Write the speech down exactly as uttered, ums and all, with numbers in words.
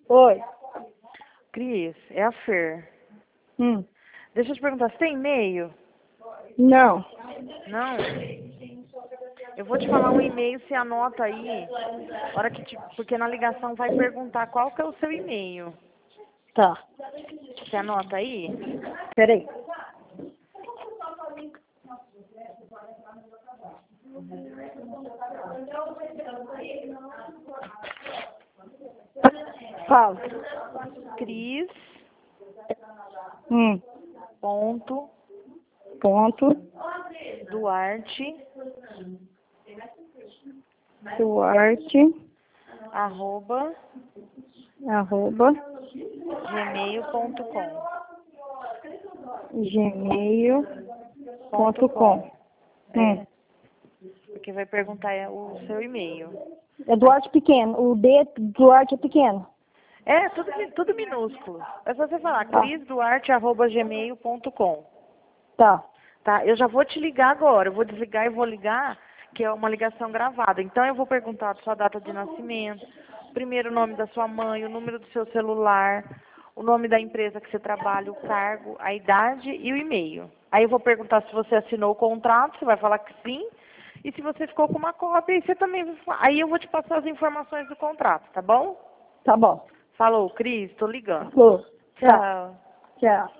Oi. Cris, é a Fer. Hum. Deixa eu te perguntar, você tem e-mail? Não. Não? Eu vou te falar um e-mail, você anota aí. Hora que te... Porque na ligação vai perguntar qual que é o seu e-mail. Tá. Você anota aí? Peraí. Fala. Cris. Hum. Ponto. Ponto. Duarte. Duarte. Arroba. Arroba. Gmail ponto com. Gmail. Ponto com. Hum. Porque vai perguntar o seu e-mail. É Duarte pequeno. O D Duarte é pequeno. É, tudo, tudo minúsculo. É só você falar, Tá. crisduarte arroba gmail ponto com. Tá. Tá, eu já vou te ligar agora. Eu vou desligar e vou ligar, que é uma ligação gravada. Então eu vou perguntar a sua data de nascimento, o primeiro nome da sua mãe, o número do seu celular, o nome da empresa que você trabalha, o cargo, a idade e o e-mail. Aí eu vou perguntar se você assinou o contrato, você vai falar que sim. E se você ficou com uma cópia, aí você também vai falar. Aí eu vou te passar as informações do contrato, tá bom? Tá bom. Falou, Cris, tô ligando. Falou. Tchau. Tchau. Tchau.